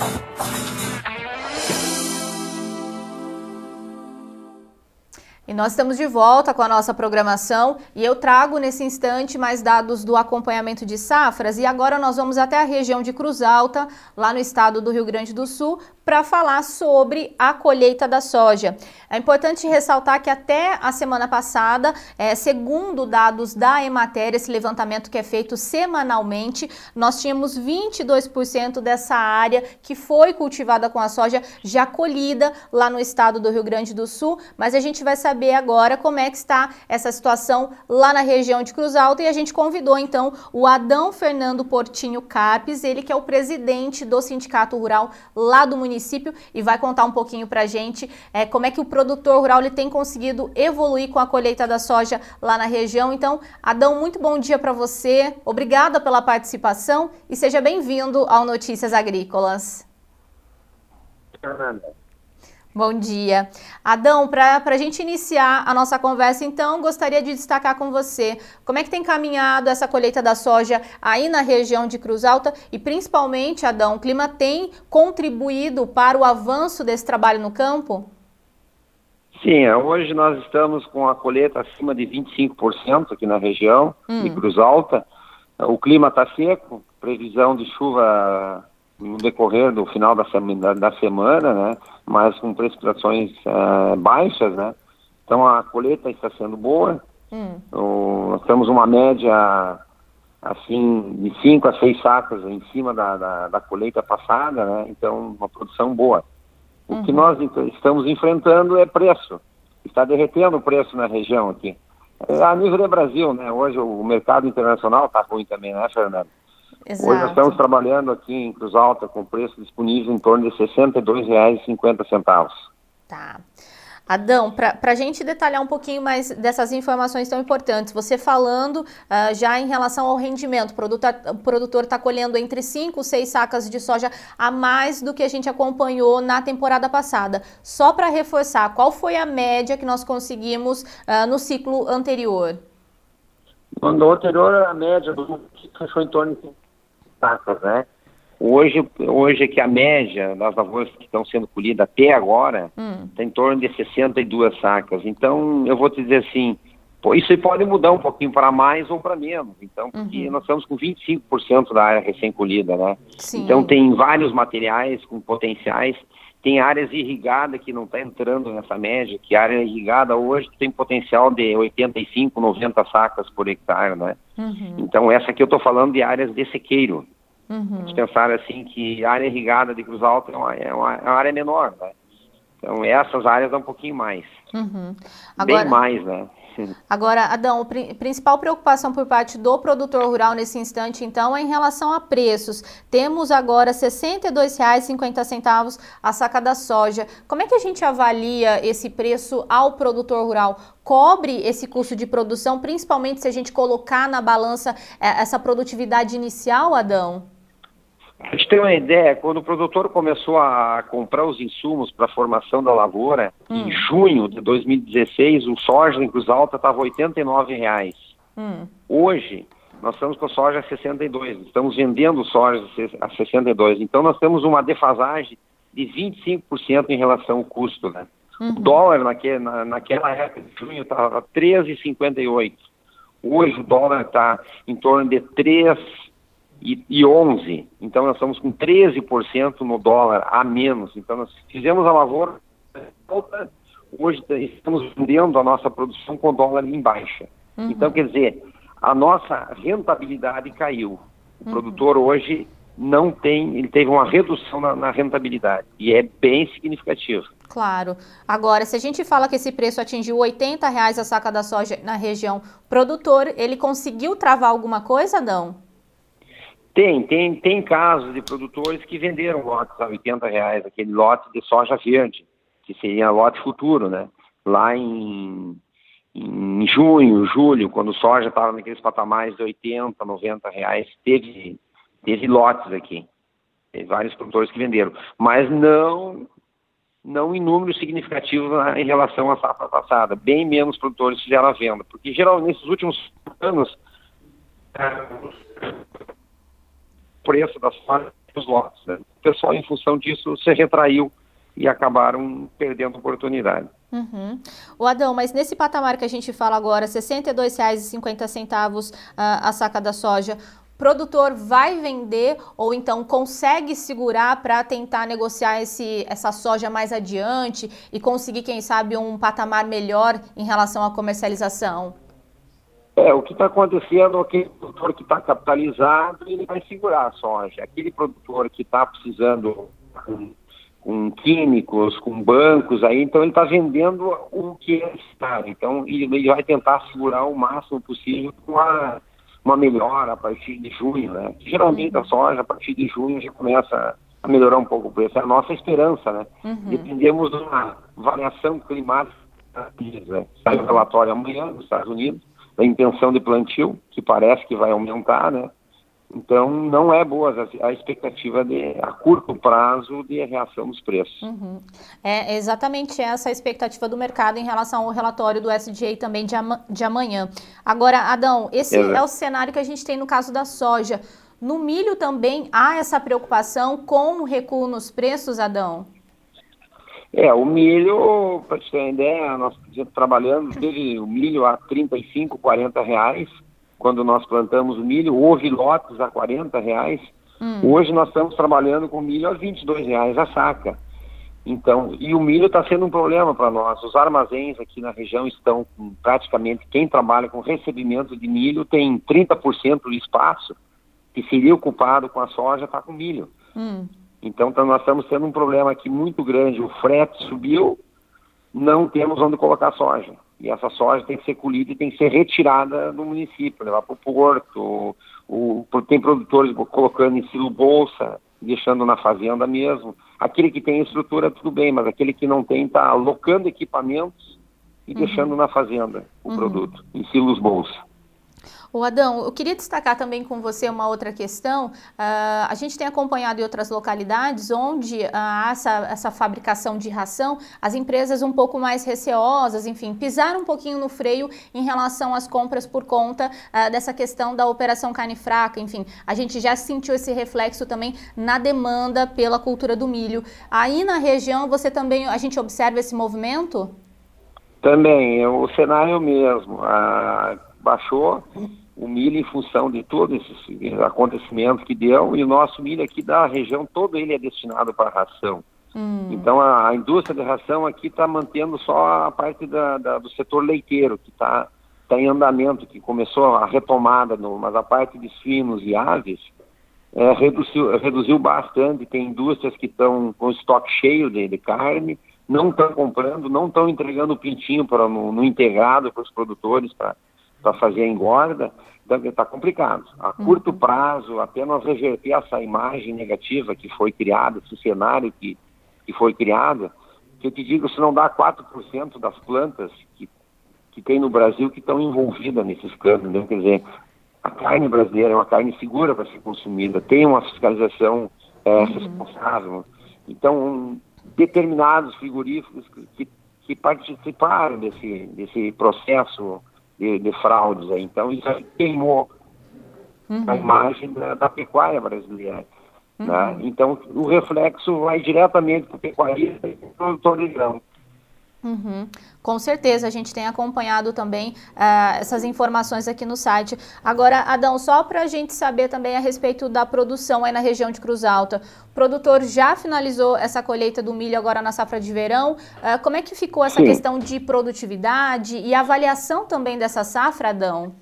E nós estamos de volta com a nossa programação e eu trago nesse instante mais dados do acompanhamento de safras e agora nós vamos até a região de Cruz Alta, lá no estado do Rio Grande do Sul, para falar sobre a colheita da soja. É importante ressaltar que até a semana passada, segundo dados da Emater, esse levantamento que é feito semanalmente, nós tínhamos 22% dessa área que foi cultivada com a soja já colhida lá no estado do Rio Grande do Sul, mas a gente vai saber agora como é que está essa situação lá na região de Cruz Alta e a gente convidou então o Adão Fernando Portinho Carpes, ele que é o presidente do Sindicato Rural lá do município e vai contar um pouquinho pra gente como é que o produtor rural ele tem conseguido evoluir com a colheita da soja lá na região. Então, Adão, muito bom dia para você, obrigada pela participação e seja bem-vindo ao Notícias Agrícolas. Fernanda. Bom dia. Adão, para a gente iniciar a nossa conversa, então, gostaria de destacar com você como é que tem caminhado essa colheita da soja aí na região de Cruz Alta e, principalmente, Adão, o clima tem contribuído para o avanço desse trabalho no campo? Sim, hoje nós estamos com a colheita acima de 25% aqui na região de Cruz Alta. O clima está seco, previsão de chuva no decorrer do final da semana, né? Mas com precipitações baixas, né? Então a colheita está sendo boa. Nós temos uma média assim de 5 a 6 sacas em cima da colheita passada, né? Então uma produção boa. O que nós estamos enfrentando é preço. Está derretendo o preço na região aqui. A nível do Brasil, né? Hoje o mercado internacional está ruim também, né, Fernanda? Exato. Hoje nós estamos trabalhando aqui em Cruz Alta com preço disponível em torno de R$ 62,50. Tá. Adão, para a gente detalhar um pouquinho mais dessas informações tão importantes, você falando já em relação ao rendimento, o produtor está colhendo entre 5 e 6 sacas de soja a mais do que a gente acompanhou na temporada passada. Só para reforçar, qual foi a média que nós conseguimos no ciclo anterior? No anterior, a média do ciclo fechou em torno de sacas, né? Hoje é que a média das lavouras que estão sendo colhidas até agora está em torno de 62 sacas. Então, eu vou te dizer assim, isso pode mudar um pouquinho para mais ou para menos. Então, porque nós estamos com 25% da área recém-colhida, né? Sim. Então, tem vários materiais com potenciais. Tem áreas irrigadas que não está entrando nessa média, que a área irrigada hoje tem potencial de 85, 90 sacas por hectare, né? Então, essa aqui eu estou falando de áreas de sequeiro. Vamos pensar assim que a área irrigada de Cruz Alta é uma área menor, né? Então essas áreas dão um pouquinho mais. Agora, bem mais, né? Agora, Adão, a principal preocupação por parte do produtor rural nesse instante, então, é em relação a preços. Temos agora R$ 62,50 a saca da soja. Como é que a gente avalia esse preço ao produtor rural? Cobre esse custo de produção, principalmente se a gente colocar na balança essa produtividade inicial, Adão? A gente tem uma ideia, quando o produtor começou a comprar os insumos para a formação da lavoura, em junho de 2016, o soja em Cruz Alta estava R$ 89,00. Hoje, nós estamos com a soja a 62, estamos vendendo soja a 62, então nós temos uma defasagem de 25% em relação ao custo, né? O dólar naquela época de junho estava a 13,58. Hoje o dólar está em torno de 3,11. Então nós estamos com 13% no dólar a menos. Então nós fizemos a lavoura, hoje estamos vendendo a nossa produção com dólar em baixa. Então quer dizer, a nossa rentabilidade caiu. O produtor hoje não tem, ele teve uma redução na rentabilidade e é bem significativo. Claro. Agora, se a gente fala que esse preço atingiu R$ 80,00 a saca da soja na região, produtor, ele conseguiu travar alguma coisa, Adão? Tem casos de produtores que venderam lotes a R$ 80,00, aquele lote de soja verde, que seria lote futuro, né? Lá em junho, julho, quando o soja estava naqueles patamares de R$ 80, R$ 90,00, teve lotes aqui. Teve vários produtores que venderam, mas não em número significativo em relação à safra passada. Bem menos produtores fizeram a venda, porque geralmente nesses últimos anos o preço da soja os lotes, né? O pessoal, em função disso, se retraiu e acabaram perdendo a oportunidade. Uhum. O Adão, mas nesse patamar que a gente fala agora, R$ 62,50 a saca da soja, o produtor vai vender ou então consegue segurar para tentar negociar essa soja mais adiante e conseguir, quem sabe, um patamar melhor em relação à comercialização? O que está acontecendo, aquele produtor que está capitalizado, ele vai segurar a soja. Aquele produtor que está precisando com químicos, com bancos, aí, então ele está vendendo o que é necessário. Então ele vai tentar segurar o máximo possível com uma melhora a partir de junho, né? Geralmente a soja, a partir de junho, já começa a melhorar um pouco o preço. É a nossa esperança, né? Dependemos de uma variação climática. Né? Sai o relatório amanhã nos Estados Unidos, da intenção de plantio, que parece que vai aumentar, né? Então, não é boa a expectativa a curto prazo de reação dos preços. É exatamente essa a expectativa do mercado em relação ao relatório do SDA também de amanhã. Agora, Adão, esse é o cenário que a gente tem no caso da soja. No milho também há essa preocupação com o recuo nos preços, Adão? O milho, para você ter uma ideia, nós trabalhamos, teve o milho a R$35, R$40, quando nós plantamos o milho, houve lotes a R$40. Hoje nós estamos trabalhando com milho a R$22 a saca. Então, e o milho está sendo um problema para nós. Os armazéns aqui na região estão praticamente, quem trabalha com recebimento de milho tem 30% do espaço que seria ocupado com a soja, está com milho. Então nós estamos tendo um problema aqui muito grande. O frete subiu, não temos onde colocar soja. E essa soja tem que ser colhida e tem que ser retirada do município, levar para o porto. Tem produtores colocando em silo bolsa, deixando na fazenda mesmo. Aquele que tem estrutura, tudo bem, mas aquele que não tem está alocando equipamentos e deixando na fazenda o produto, em silos bolsa. O Adão, eu queria destacar também com você uma outra questão. A gente tem acompanhado em outras localidades onde há essa fabricação de ração, as empresas um pouco mais receosas, enfim, pisaram um pouquinho no freio em relação às compras por conta dessa questão da operação carne fraca. Enfim, a gente já sentiu esse reflexo também na demanda pela cultura do milho. Aí na região, a gente observa esse movimento? Também, o cenário mesmo. Baixou o milho em função de todos esses acontecimentos que deu, e o nosso milho aqui da região, todo ele é destinado para ração. Então a indústria de ração aqui está mantendo só a parte do setor leiteiro, que está em andamento, que começou a retomada, mas a parte de suínos e aves reduziu bastante. Tem indústrias que estão com estoque cheio de carne, não estão comprando, não estão entregando o pintinho no integrado para os produtores para fazer a engorda. Então está complicado. A curto prazo, até nós reverter essa imagem negativa que foi criada, esse cenário que foi criado, que eu te digo, se não dá 4% das plantas que tem no Brasil que estão envolvidas nesses campos, né? Quer dizer, a carne brasileira é uma carne segura para ser consumida, tem uma fiscalização responsável. Então, determinados frigoríficos que participaram desse processo de fraudes aí. Então isso aí queimou a imagem da pecuária brasileira. Né? Então o reflexo vai diretamente para o pecuarista e para o produtor de grão. Com certeza, a gente tem acompanhado também essas informações aqui no site. Agora, Adão, só para a gente saber também a respeito da produção aí na região de Cruz Alta, o produtor já finalizou essa colheita do milho agora na safra de verão. Como é que ficou essa questão de produtividade e avaliação também dessa safra, Adão?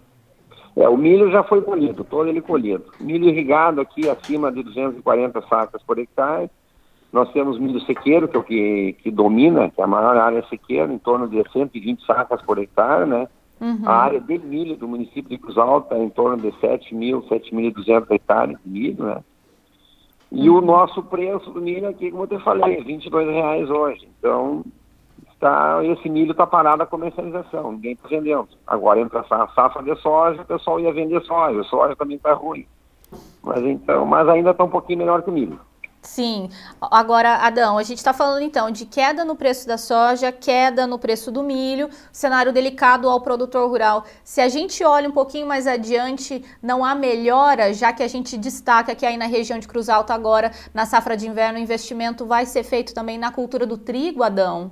O milho já foi colhido, todo ele colhido. Milho irrigado aqui acima de 240 sacas por hectare. Nós temos milho sequeiro, que é o que domina, que é a maior área sequeira, em torno de 120 sacas por hectare, né? A área de milho do município de Cruz Alta é em torno de 7.200 hectares de milho, né? E o nosso preço do milho aqui, como eu te falei, é R$22 hoje. Então, esse milho está parado a comercialização, ninguém está vendendo. Agora entra a safra de soja, o pessoal ia vender soja, a soja também está ruim. Mas ainda está um pouquinho melhor que o milho. Sim. Agora, Adão, a gente está falando então de queda no preço da soja, queda no preço do milho, cenário delicado ao produtor rural. Se a gente olha um pouquinho mais adiante, não há melhora, já que a gente destaca que aí na região de Cruz Alta agora, na safra de inverno, o investimento vai ser feito também na cultura do trigo, Adão?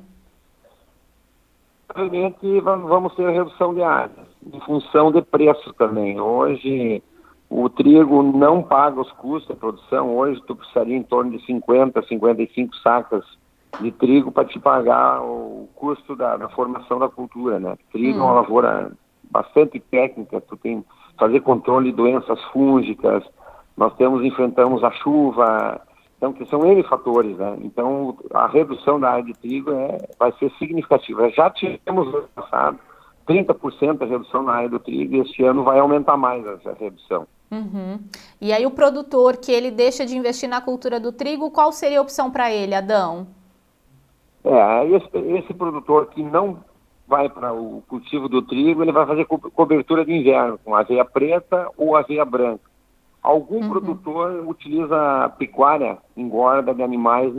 Obviamente vamos ter redução de áreas, em função de preço também. Hoje o trigo não paga os custos de produção. Hoje tu precisaria em torno de 50, 55 sacas de trigo para te pagar o custo da formação da cultura, né? Trigo é uma lavoura bastante técnica, tu tem que fazer controle de doenças fúngicas, enfrentamos a chuva, então que são N fatores, né? Então a redução da área de trigo vai ser significativa. Já tivemos no ano passado 30% da redução na área do trigo e este ano vai aumentar mais essa redução. Uhum. E aí o produtor que ele deixa de investir na cultura do trigo, qual seria a opção para ele, Adão? Esse produtor que não vai para o cultivo do trigo, ele vai fazer cobertura de inverno com aveia preta ou aveia branca. Algum produtor utiliza pecuária, engorda de animais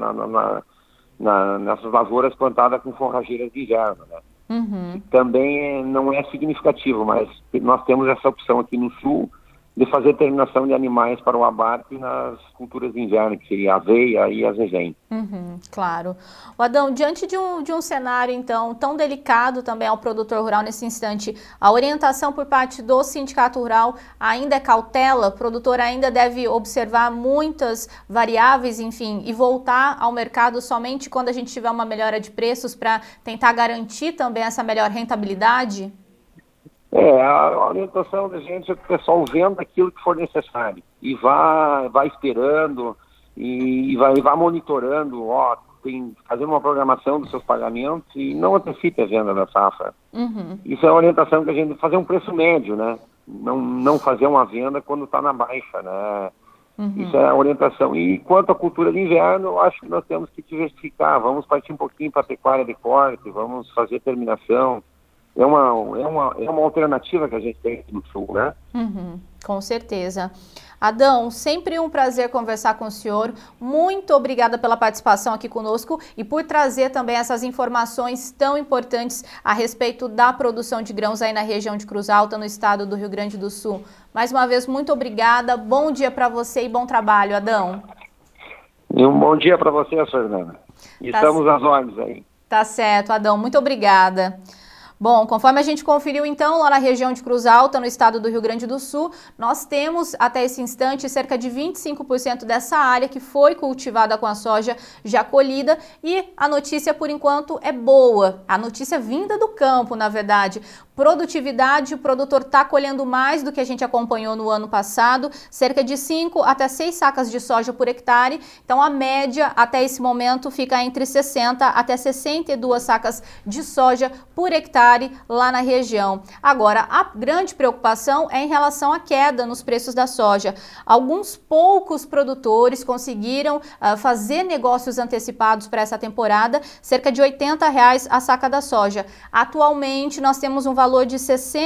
nessas lavouras plantadas com forrageiras de inverno, né? Também não é significativo, mas nós temos essa opção aqui no sul de fazer terminação de animais para o abate nas culturas de inverno, que seria a aveia e a azevém. Claro. O Adão, diante de um cenário, então, tão delicado também ao produtor rural nesse instante, a orientação por parte do Sindicato Rural ainda é cautela? O produtor ainda deve observar muitas variáveis, enfim, e voltar ao mercado somente quando a gente tiver uma melhora de preços para tentar garantir também essa melhor rentabilidade? A orientação da gente é que o pessoal venda aquilo que for necessário e vá esperando e vai monitorando, fazendo uma programação dos seus pagamentos e não antecipe a venda da safra. Isso é a orientação que a gente fazer um preço médio, né? Não fazer uma venda quando está na baixa, né? Isso é a orientação. E quanto à cultura de inverno, eu acho que nós temos que diversificar, vamos partir um pouquinho para a pecuária de corte, vamos fazer terminação. É uma alternativa que a gente tem aqui no sul, né? Com certeza. Adão, sempre um prazer conversar com o senhor. Muito obrigada pela participação aqui conosco e por trazer também essas informações tão importantes a respeito da produção de grãos aí na região de Cruz Alta, no estado do Rio Grande do Sul. Mais uma vez, muito obrigada. Bom dia para você e bom trabalho, Adão. E um bom dia para você, Fernanda. Estamos às ordens aí. Tá certo, Adão. Muito obrigada. Bom, conforme a gente conferiu então lá na região de Cruz Alta, no estado do Rio Grande do Sul, nós temos até esse instante cerca de 25% dessa área que foi cultivada com a soja já colhida e a notícia por enquanto é boa, a notícia vinda do campo, na verdade. Produtividade, o produtor está colhendo mais do que a gente acompanhou no ano passado, cerca de 5 até 6 sacas de soja por hectare, então a média até esse momento fica entre 60 até 62 sacas de soja por hectare lá na região. Agora, a grande preocupação é em relação à queda nos preços da soja. Alguns poucos produtores conseguiram fazer negócios antecipados para essa temporada, cerca de R$80 a saca da soja. Atualmente, nós temos um valor de R$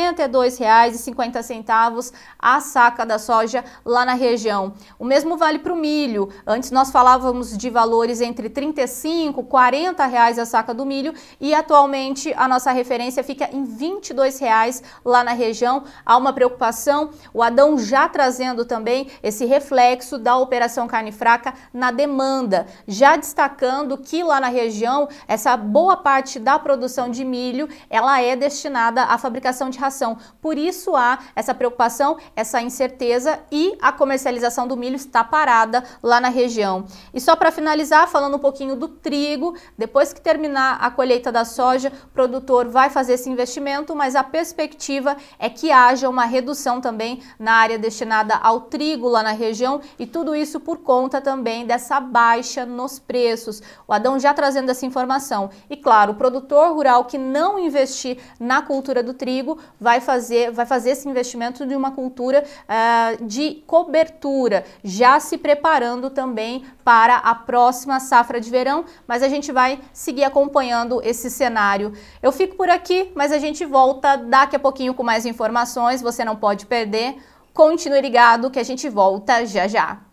62,50 a saca da soja lá na região. O mesmo vale para o milho. Antes nós falávamos de valores entre R$35, R$40 a saca do milho e atualmente a nossa referência fica em R$22 lá na região. Há uma preocupação, o Adão já trazendo também esse reflexo da operação carne fraca na demanda, já destacando que lá na região essa boa parte da produção de milho ela é destinada à fabricação de ração. Por isso há essa preocupação, essa incerteza e a comercialização do milho está parada lá na região. E só para finalizar, falando um pouquinho do trigo, depois que terminar a colheita da soja, o produtor vai fazer esse investimento, mas a perspectiva é que haja uma redução também na área destinada ao trigo lá na região e tudo isso por conta também dessa baixa nos preços. O Adão já trazendo essa informação. E claro, o produtor rural que não investir na cultura do trigo vai fazer esse investimento de uma cultura de cobertura, já se preparando também para a próxima safra de verão, mas a gente vai seguir acompanhando esse cenário. Eu fico por aqui, mas a gente volta daqui a pouquinho com mais informações, você não pode perder. Continue ligado que a gente volta já já.